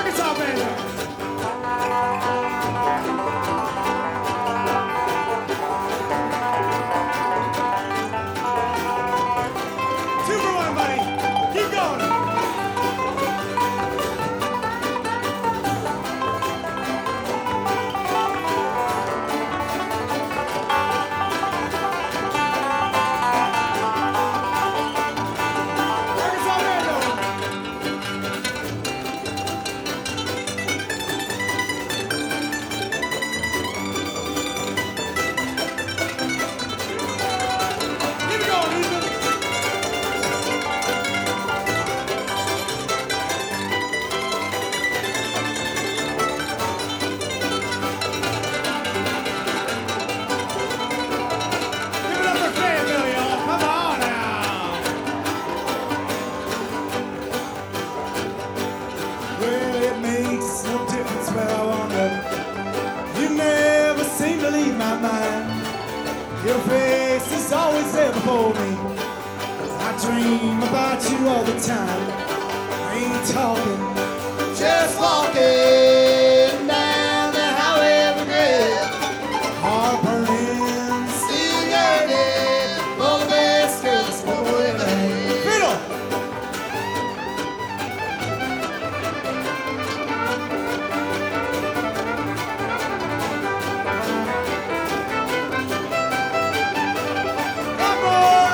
Arkansas Banjo. Two for one, buddy. Keep going. Arkansas Banjo. Keep it going, Ethan. Give it up for Fayetteville, y'all. Come on now. Well, it makes no difference where I wander. You never seem to leave my mind. Your face is always there before me. I dream about you all the time. I ain't talking, just walking down the highway of regret. Heart burning, still yearning for the best girls forever. Fiddle! Come on!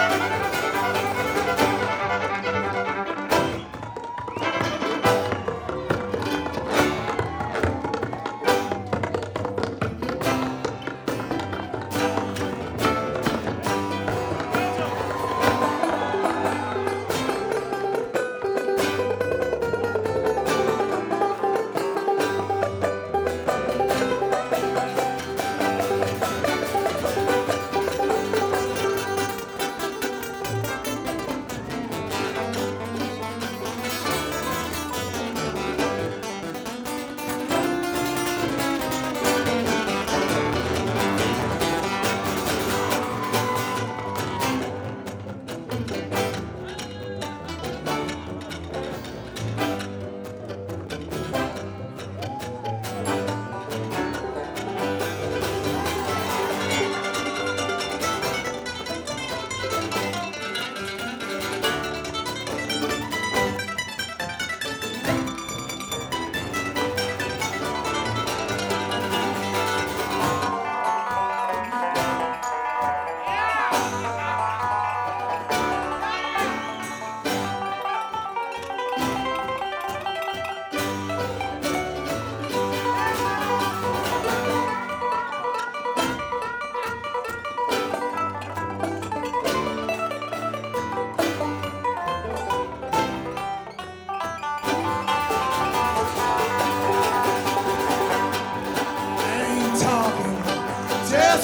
Just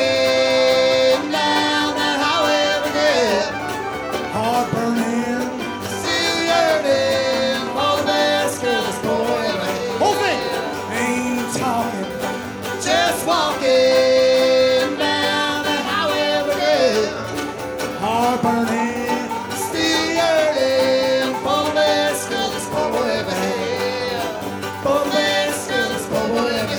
walking down that highway of regret. Heart burning, still yearning for the best girls forever. Whole thing! Ain't talking, just walking down that highway of regret. Heart burning, still yearning for the best girls forever. For the best girls forever.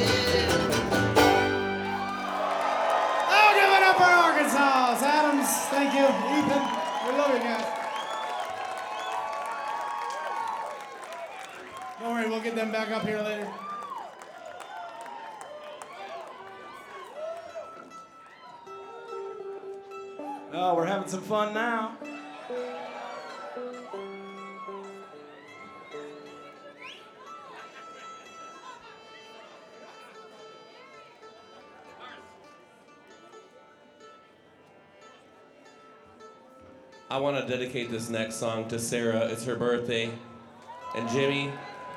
Arkansas, Adams, thank you. Ethan, we love you guys. Don't worry, we'll get them back up here later. Oh, we're having some fun now. I want to dedicate this next song to Sarah. It's her birthday. And Jimmy.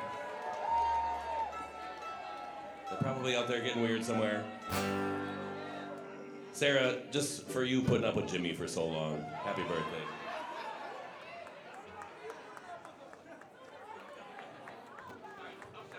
They're probably out there getting weird somewhere. Sarah, just for you putting up with Jimmy for so long. Happy birthday.